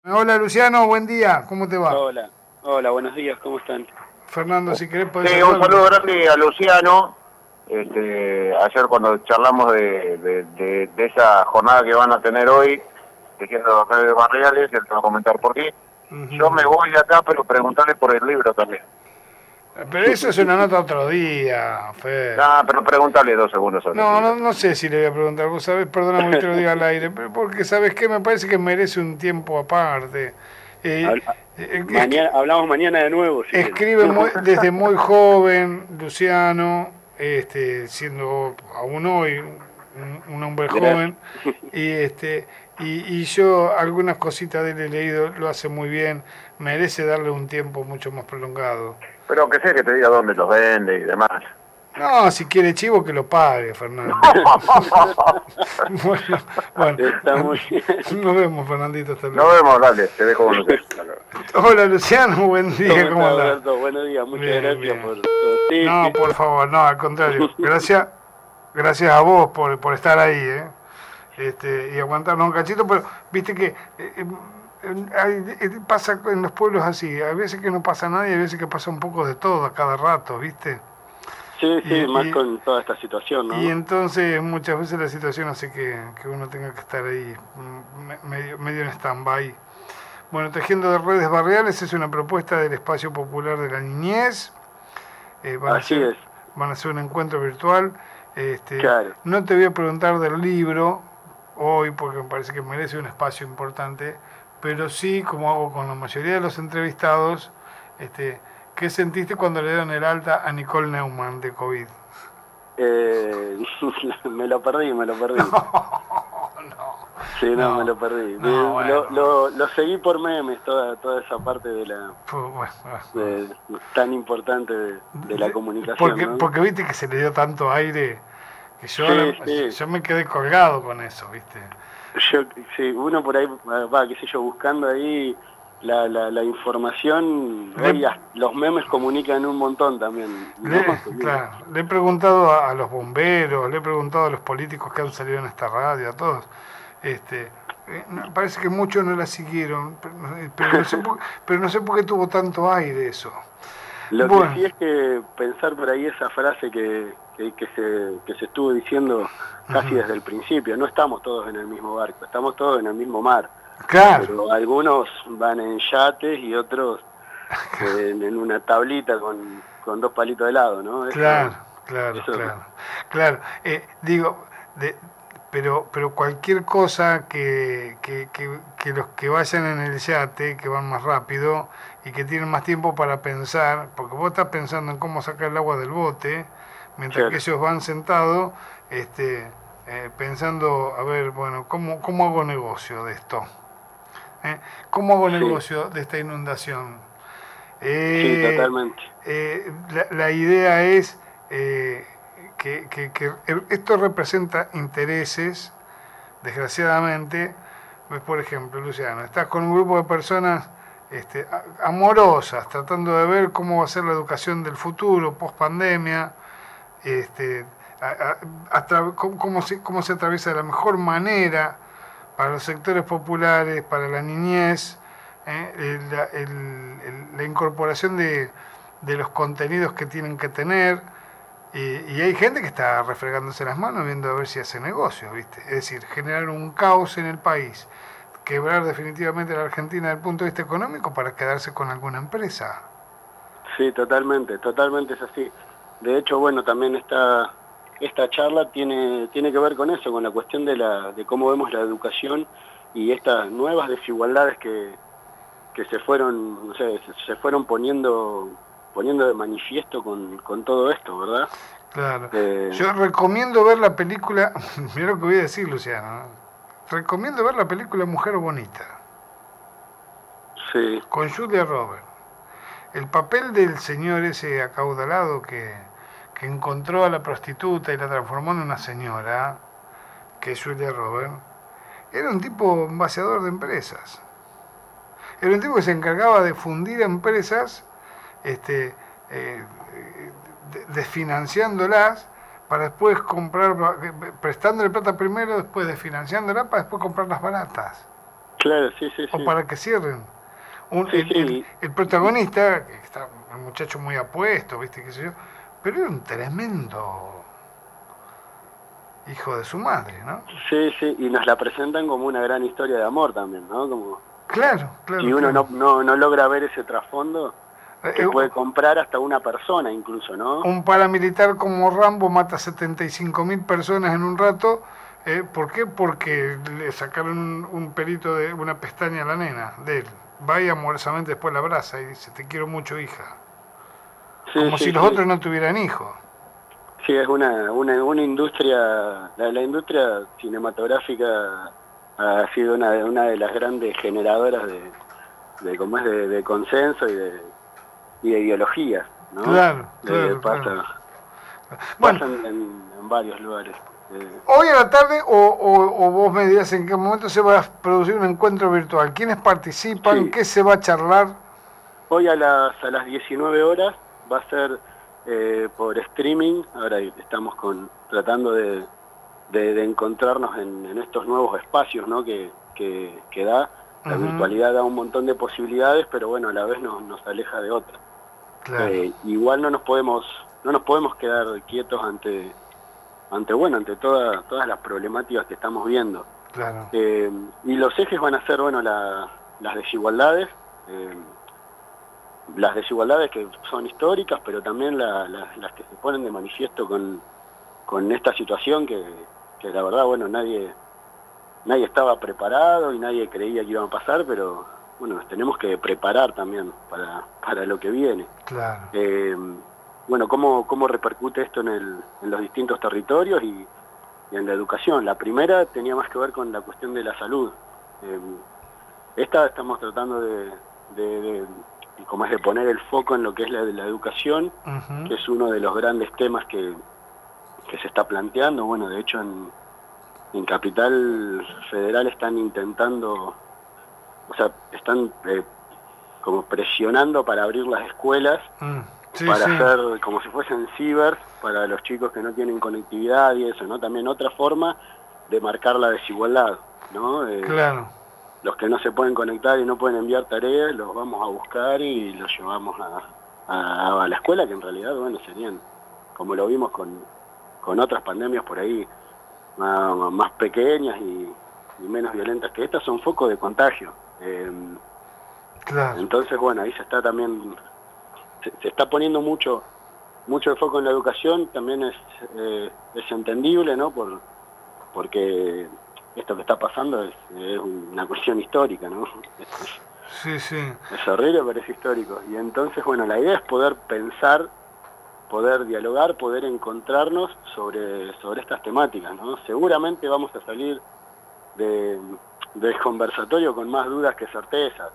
Hola Luciano, buen día, ¿cómo te va? Hola, hola, buenos días, ¿cómo están? Fernando, si querés podés Sí, un saludarme. saludo grande a Luciano. Ayer cuando charlamos de esa jornada que van a tener hoy, diciendo redes barriales, él te va a comentar por qué. Yo me voy de acá, pero preguntarle por el libro también. Pero eso es una nota otro día, Fer. Ah, pero preguntarle 2 segundos sobre el No, no, libro. no sé si le voy a preguntar, vos sabés, perdóname que te lo diga al aire, pero porque sabes qué, me parece que merece un tiempo aparte. Eh, Habla- es que Mañana, hablamos mañana de nuevo, si quieren. escribe desde muy joven, Luciano, siendo aún hoy un hombre Gracias. joven, y y yo algunas cositas de él he leído, lo hace muy bien, merece darle un tiempo mucho más prolongado. Pero que sé que te diga dónde los vende y demás. No, si quiere chivo que lo pague, Fernando. Bueno, bueno, Está muy bien. nos vemos, Fernandito, hasta Nos luego. vemos, dale, te dejo con Luciano. Hasta luego. Hola, Luciano, buen ¿Cómo día, ¿cómo estás, andás? Alberto? Buenos días, muchas Bien, gracias bien. por todo. Sí, No, sí. por favor, no, al contrario. Gracias a vos por estar ahí, ¿eh? Y aguantarnos un cachito, pero viste que pasa en los pueblos así, hay veces que no pasa nada y hay veces que pasa un poco de todo a cada rato, ¿viste? Sí, Y, sí, más y, con toda esta situación, y ¿no? entonces muchas veces la situación hace que uno tenga que estar ahí medio en stand-by. Bueno, Tejiendo de Redes Barriales es una propuesta del Espacio Popular de la Niñez. Eh, van, a Así hacer, es, van a hacer un encuentro virtual. claro. No te voy a preguntar del libro hoy porque me parece que merece un espacio importante, pero sí, como hago con la mayoría de los entrevistados, este, ¿qué sentiste cuando le dieron el alta a Nicole Neumann de COVID? Eh, me lo perdí, me lo perdí. Sí, no, me No, lo perdí. no, bueno. Lo seguí por memes, toda esa parte de la Bueno. tan importante de la comunicación, ¿no? Porque viste que se le dio tanto aire que Sí, sí. yo me quedé colgado con eso, viste. Yo, sí, uno por ahí va, qué sé yo, buscando ahí la información. Le, Hoy los memes comunican un montón también, ¿no? claro, le he preguntado a los bomberos, le he preguntado a los políticos que han salido en esta radio, a todos. Parece que muchos no la siguieron, pero no sé por qué tuvo tanto aire eso. Lo que Bueno, sí es que pensar por ahí esa frase que se estuvo diciendo casi desde el principio, no estamos todos en el mismo barco, estamos todos en el mismo mar, claro, pero algunos van en yates y otros en una tablita con dos palitos de helado, ¿no? claro, Eso, claro. Digo, de, pero cualquier cosa que los que vayan en el yate, que van más rápido y que tienen más tiempo para pensar, porque vos estás pensando en cómo sacar el agua del bote, mientras que claro, ellos van sentados, pensando, a ver, bueno, ¿cómo hago negocio de esto? ¿Eh? ¿Cómo hago sí, negocio de esta inundación? sí, Eh, totalmente. la idea es que esto representa intereses, desgraciadamente. Pues, por ejemplo, Luciano, estás con un grupo de personas amorosas, tratando de ver cómo va a ser la educación del futuro, post pandemia, este, cómo se atraviesa de la mejor manera para los sectores populares, para la niñez, la incorporación de los contenidos que tienen que tener. Y hay gente que está refregándose las manos viendo a ver si hace negocio, ¿viste? Es decir, generar un caos en el país, quebrar definitivamente la Argentina desde el punto de vista económico para quedarse con alguna empresa. Sí, totalmente, totalmente es así. De hecho, bueno, también esta charla tiene que ver con eso, con la cuestión de cómo vemos la educación y estas nuevas desigualdades que se fueron, no sé, se fueron poniendo de manifiesto con todo esto, ¿verdad? Claro. Eh, Yo recomiendo ver la película, mira lo que voy a decir, Luciano, ¿no? Recomiendo ver la película Mujer Bonita, sí, con Julia Roberts. El papel del señor ese acaudalado que encontró a la prostituta y la transformó en una señora, que es Julia Roberts, era un tipo vaciador de empresas. Era un tipo que se encargaba de fundir empresas, este, eh, desfinanciándolas para después comprar, prestándole plata primero, después desfinanciándolas para después comprarlas baratas. Claro, sí, sí, o sí. para que cierren. Sí, sí. El protagonista, que está un muchacho muy apuesto, ¿viste? Qué sé yo, pero era un tremendo hijo de su madre, ¿no? Sí, sí, y nos la presentan como una gran historia de amor también, ¿no? Como Claro, si claro, uno claro. no logra ver ese trasfondo, Eh, te eh, puede comprar hasta una persona incluso, ¿no? un paramilitar como Rambo mata 75.000 personas en un rato. ¿Por qué? Porque le sacaron un pelito de una pestaña a la nena de él. Va y amorosamente después la abraza y dice, te quiero mucho, hija. Sí, Como si sí, los sí. otros no tuvieran hijos. Sí, es una industria, la industria cinematográfica ha sido una de las grandes generadoras como es de consenso y de ideologías, ¿no? Claro, claro, claro. Bueno, Pasa en varios lugares. hoy a la tarde o vos me dirás en qué momento se va a producir un encuentro virtual. ¿Quiénes participan? Sí, ¿Qué se va a charlar? hoy a las 19 horas va a ser por streaming. Ahora estamos tratando de encontrarnos en estos nuevos espacios, ¿no? que da. La Ujú, virtualidad da un montón de posibilidades, pero bueno, a la vez nos aleja de otras. claro, Igual no nos podemos quedar quietos ante todas las problemáticas que estamos viendo. claro. Y los ejes van a ser, bueno, las desigualdades, eh, las desigualdades que son históricas, pero también las que se ponen de manifiesto con esta situación que la verdad, bueno, nadie estaba preparado y nadie creía que iba a pasar, pero bueno, nos tenemos que preparar también para lo que viene. Claro. Bueno, ¿cómo repercute esto en los distintos territorios y en la educación? La primera tenía más que ver con la cuestión de la salud. Eh, Esta estamos tratando de como es de poner el foco en lo que es la educación, Ujú. que es uno de los grandes temas que se está planteando. Bueno, de hecho en Capital Federal están intentando, o sea, están como presionando para abrir las escuelas, Sí, para sí, hacer como si fuesen ciber, para los chicos que no tienen conectividad y eso, ¿no? También otra forma de marcar la desigualdad, ¿no? claro. Los que no se pueden conectar y no pueden enviar tareas, los vamos a buscar y los llevamos a la escuela, que en realidad, bueno, serían, como lo vimos con otras pandemias por ahí, más pequeñas y menos violentas que estas, son focos de contagio. Claro. Entonces, bueno, ahí se está también, se está poniendo mucho el foco en la educación, también es entendible, ¿no? Porque esto que está pasando es una cuestión histórica, ¿no? Sí, sí. Es horrible, pero es histórico. Y entonces, bueno, la idea es poder pensar, poder dialogar, poder encontrarnos sobre estas temáticas, ¿no? Seguramente vamos a salir de, del conversatorio con más dudas que certezas,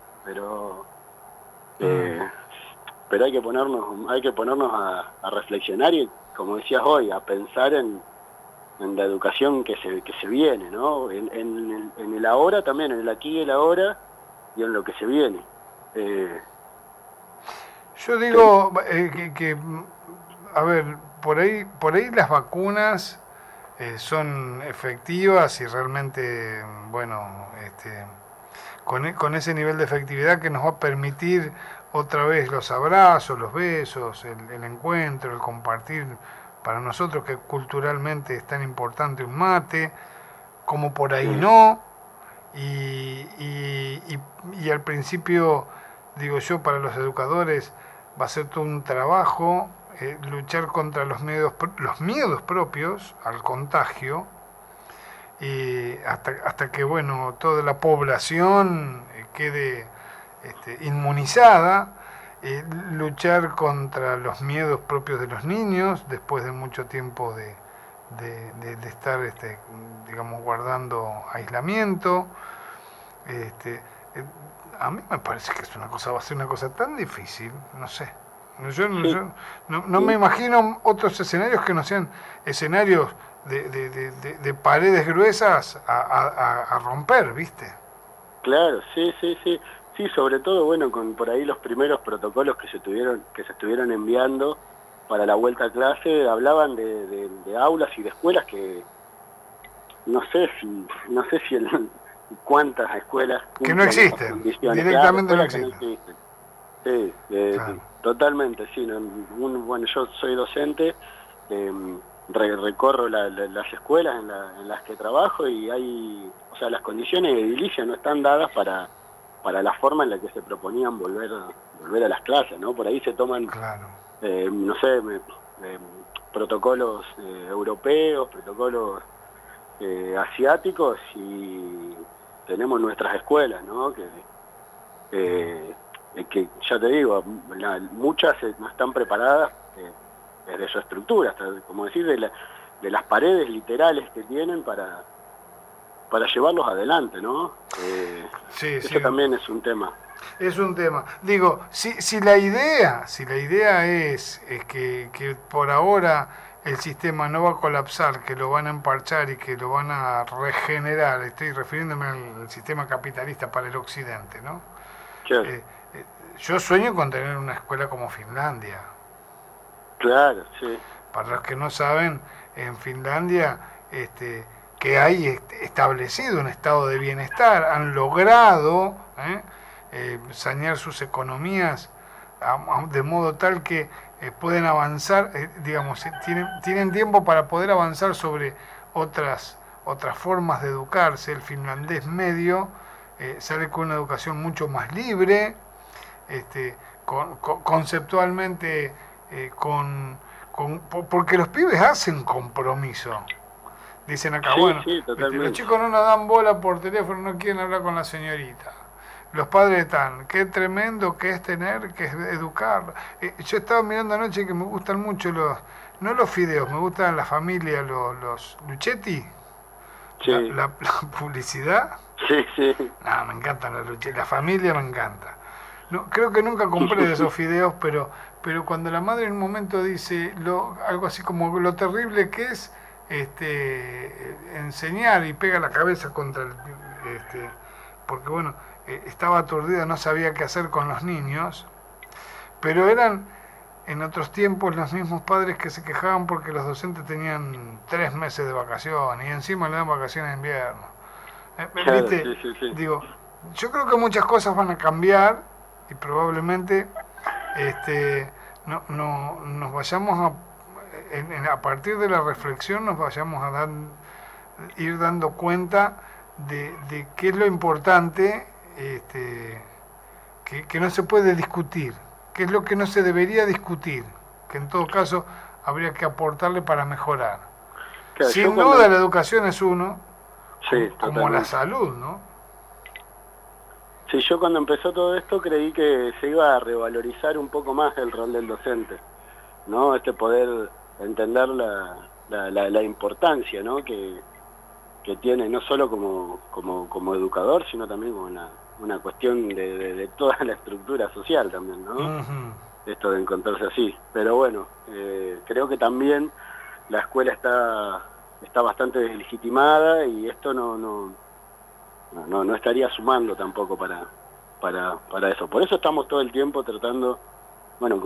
Mm, eh, pero hay que ponernos a reflexionar y, como decías hoy, a pensar en la educación que se viene, ¿no? En el ahora también, en el aquí y el ahora, y en lo que se viene. Eh, Yo te- digo a ver, por ahí las vacunas son efectivas y realmente, bueno, con ese nivel de efectividad que nos va a permitir otra vez los abrazos, los besos, el encuentro, el compartir, para nosotros que culturalmente es tan importante un mate, como por ahí sí, no, y al principio, digo yo, para los educadores va a ser todo un trabajo luchar contra los miedos propios al contagio, y hasta que bueno toda la población quede inmunizada, luchar contra los miedos propios de los niños después de mucho tiempo de estar digamos guardando aislamiento. este, eh, a mí me parece que es una cosa, va a ser una cosa tan difícil, no sé. sí, Yo no me imagino otros escenarios que no sean escenarios de paredes gruesas a romper, ¿viste? claro, sí, sí, sí. Sí, sobre todo, bueno, con por ahí los primeros protocolos que se estuvieron enviando para la vuelta a clase, hablaban de aulas y de escuelas que no sé si cuántas escuelas que no existen, directamente no existen. Sí, claro. Totalmente, sí. Bueno, yo soy docente, recorro las escuelas en las que trabajo y o sea, las condiciones de edilicia no están dadas para la forma en la que se proponían volver a las clases, ¿no? Por ahí se toman, claro. No sé, protocolos europeos, protocolos asiáticos, y tenemos nuestras escuelas, ¿no? Que ya te digo, muchas no están preparadas desde su estructura, hasta, como decir, de las paredes literales que tienen para llevarlos adelante, ¿no? Eso también es un tema. Es un tema. Digo, si la idea es que por ahora el sistema no va a colapsar, que lo van a emparchar y que lo van a regenerar, estoy refiriéndome al sistema capitalista para el occidente, ¿no? Claro. Yo sueño con tener una escuela como Finlandia. Claro, sí. Para los que no saben, en Finlandia que hay establecido un estado de bienestar, han logrado sanear sus economías de modo tal que pueden avanzar, digamos, tienen tiempo para poder avanzar sobre otras formas de educarse. El finlandés medio sale con una educación mucho más libre, conceptualmente, porque los pibes hacen compromiso. Dicen acá, sí, bueno, sí, los chicos no nos dan bola por teléfono, no quieren hablar con la señorita. Los padres están, qué tremendo que es tener que educar. Yo estaba mirando anoche que me gustan mucho no los fideos, me gustan la familia, los Luchetti, sí. la publicidad. Sí, sí. No, me encantan los Luchetti, la familia me encanta. No, creo que nunca compré de esos fideos, pero cuando la madre en un momento dice algo así como lo terrible que es enseñar, y pega la cabeza contra porque bueno, estaba aturdida, no sabía qué hacer con los niños, pero eran en otros tiempos los mismos padres que se quejaban porque los docentes tenían 3 meses de vacaciones y encima le dan vacaciones de invierno. ¿Viste? Sí. Digo, yo creo que muchas cosas van a cambiar y probablemente nos vayamos a partir de la reflexión nos vayamos a ir dando cuenta de qué es lo importante, que no se puede discutir, qué es lo que no se debería discutir, que en todo caso habría que aportarle para mejorar. Claro, sin duda la educación es uno, sí, como la salud, ¿no? Sí, yo cuando empezó todo esto creí que se iba a revalorizar un poco más el rol del docente, ¿no? Poder entender la importancia, ¿no? que tiene, no solo como educador, sino también como una cuestión de toda la estructura social también, ¿no? Uh-huh. Esto de encontrarse así. Pero bueno, creo que también la escuela está bastante deslegitimada y esto no estaría sumando tampoco para eso. Por eso estamos todo el tiempo tratando, bueno,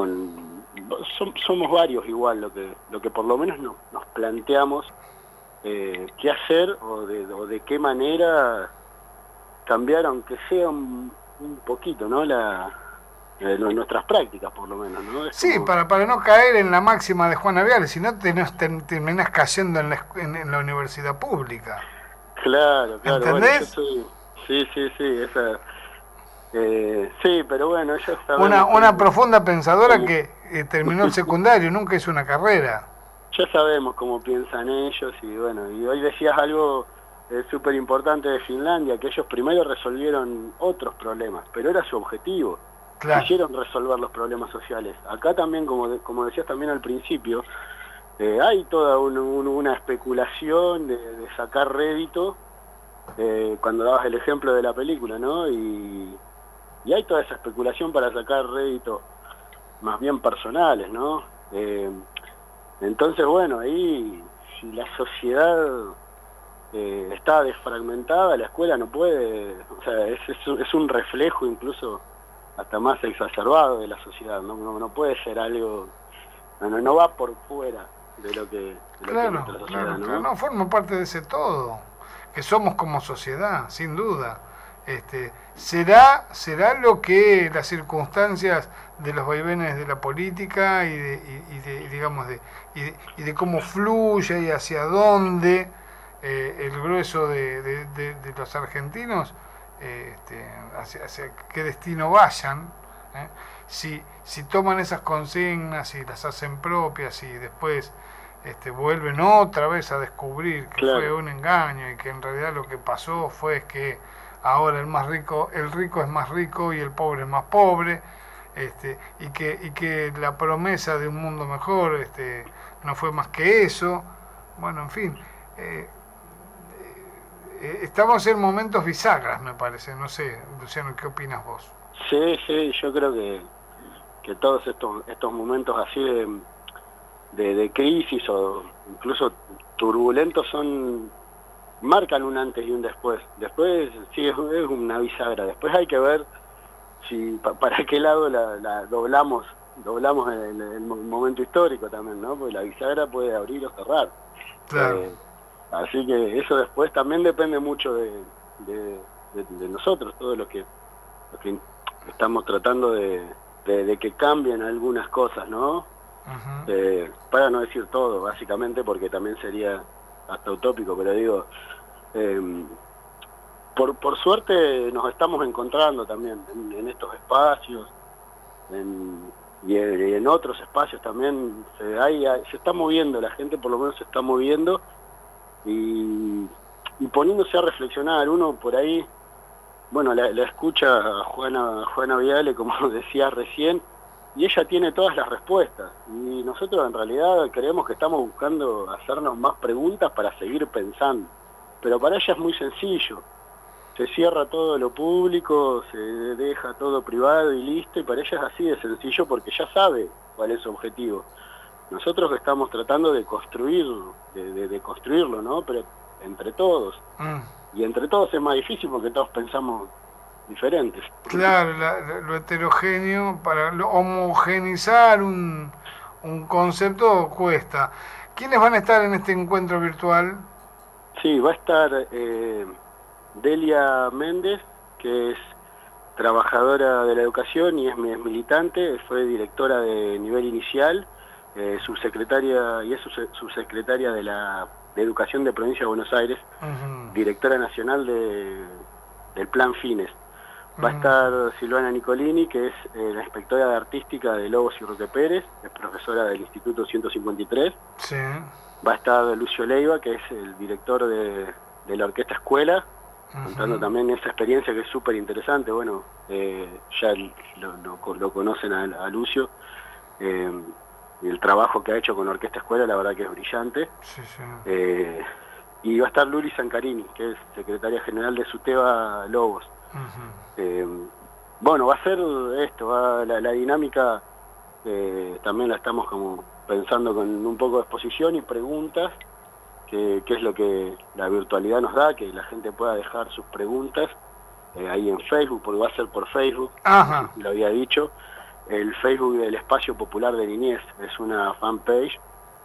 somos varios igual lo que por lo menos nos planteamos qué hacer o de qué manera cambiar, aunque sea un poquito, ¿no? Nuestras prácticas, por lo menos, ¿no? Sí, como... para no caer en la máxima de Juana Viale, si no terminás cayendo en la universidad pública. Claro. ¿Entendés? Bueno, sí, esa... sí, pero bueno, ella está... Una profunda pensadora que terminó el secundario, nunca hizo una carrera. Ya sabemos cómo piensan ellos y bueno, y hoy decías algo súper importante de Finlandia, que ellos primero resolvieron otros problemas, pero era su objetivo. Claro. Quisieron resolver los problemas sociales. Acá también, como decías también al principio, hay toda una especulación de sacar rédito, cuando dabas el ejemplo de la película, ¿no? Y hay toda esa especulación para sacar rédito más bien personales, ¿no? Entonces, bueno, ahí si la sociedad está desfragmentada, la escuela no puede, o sea, es un reflejo incluso hasta más exacerbado de la sociedad, no puede ser algo, no va por fuera de lo que claro, es la sociedad, ¿no? Claro, no forma parte de ese todo. que somos como sociedad, sin duda. Será lo que las circunstancias de los vaivenes de la política y de cómo fluye y hacia dónde el grueso de los argentinos, hacia qué destino vayan, ¿eh? Si toman esas consignas y las hacen propias y después vuelven otra vez a descubrir que Claro. fue un engaño y que en realidad lo que pasó fue que ahora el rico es más rico y el pobre es más pobre, y que la promesa de un mundo mejor no fue más que eso. Bueno, en fin, estamos en momentos bisagras, me parece. No sé, Luciano, ¿qué opinas vos? Sí, yo creo que todos estos momentos así de crisis o incluso turbulentos marcan un antes y un después. Después sí es una bisagra. Después hay que ver si para qué lado la doblamos en el momento histórico también, ¿no? Porque la bisagra puede abrir o cerrar. Claro. Así que eso después también depende mucho de nosotros, todos los que estamos tratando de que cambien algunas cosas, ¿no? Uh-huh. Para no decir todo, básicamente, porque también sería hasta utópico, pero digo, por suerte nos estamos encontrando también en estos espacios, y en otros espacios también se está moviendo, la gente por lo menos se está moviendo y poniéndose a reflexionar. Uno por ahí, bueno, la escucha a Juana Viale, como decía recién, y ella tiene todas las respuestas, y nosotros en realidad creemos que estamos buscando hacernos más preguntas para seguir pensando, pero para ella es muy sencillo, se cierra todo lo público, se deja todo privado y listo, y para ella es así de sencillo porque ya sabe cuál es su objetivo. Nosotros estamos tratando de construirlo, de construirlo, ¿no? Pero entre todos, y entre todos es más difícil porque todos pensamos diferentes. Claro, lo heterogéneo, para homogeneizar un concepto cuesta. ¿Quiénes van a estar en este encuentro virtual? Sí, va a estar Delia Méndez, que es trabajadora de la educación y es militante, fue directora de nivel inicial, subsecretaria y es subsecretaria de Educación de Provincia de Buenos Aires, uh-huh. Directora nacional del Plan Fines. Va a estar Silvana Nicolini, que es la inspectora de artística de Lobos y Roque Pérez, es profesora del Instituto 153. Sí. Va a estar Lucio Leiva, que es el director de la Orquesta Escuela, contando también esa experiencia que es súper interesante. Bueno, ya lo conocen a Lucio, y el trabajo que ha hecho con la Orquesta Escuela, la verdad que es brillante. Sí, sí. Y va a estar Luli Zancarini, que es secretaria general de SUTEBA Lobos. Uh-huh. Bueno, va a ser esto, la dinámica, también la estamos como pensando con un poco de exposición y preguntas, que es lo que la virtualidad nos da, que la gente pueda dejar sus preguntas ahí en Facebook, porque va a ser por Facebook. Ajá. Lo había dicho, el Facebook del Espacio Popular de Niñez es una fanpage,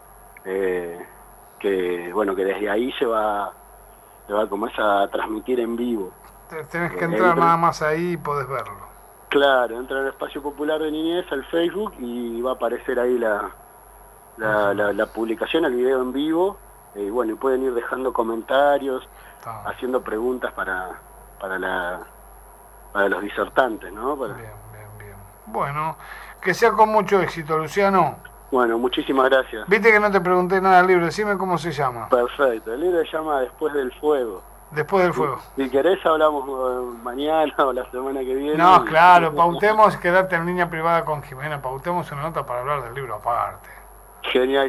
que bueno, que desde ahí se va como es a transmitir en vivo. Tenés que entrar nada más ahí y podés verlo. Claro, entra en el Espacio Popular de Niñez al Facebook y va a aparecer ahí la publicación, el video en vivo, y bueno, y pueden ir dejando comentarios, haciendo preguntas para los disertantes, ¿no? Bien. Bueno, que sea con mucho éxito, Luciano. Bueno, muchísimas gracias. Viste que no te pregunté nada del libro, decime cómo se llama. Perfecto, el libro se llama Después del Fuego. Después del Fuego. Si querés hablamos mañana o la semana que viene. No, claro, pautemos, quedarte en línea privada con Jimena, pautemos una nota para hablar del libro aparte. Genial.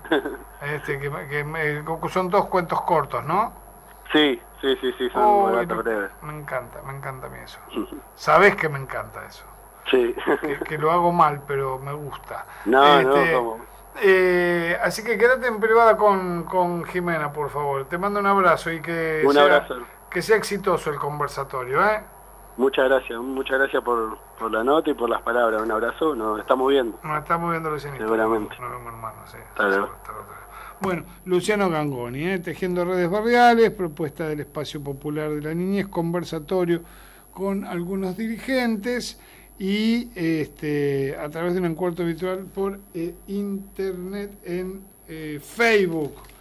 Que son 2 cuentos cortos, ¿no? Sí, son relatos breves. Me encanta a mí eso. Sabés que me encanta eso. Sí. Que lo hago mal, pero me gusta. No, ¿cómo? Así que quédate en privada con Jimena, por favor. Te mando un abrazo y que sea exitoso el conversatorio, ¿eh? Muchas gracias por la nota y por las palabras. Un abrazo, nos estamos viendo. Nos estamos viendo, Lucianito. Seguramente. Nos vemos, hermano, sí. Hasta luego. Bueno, Luciano Gangoni, Tejiendo Redes Barriales, propuesta del Espacio Popular de la Niñez, conversatorio con algunos dirigentes y a través de un encuentro virtual por internet en Facebook.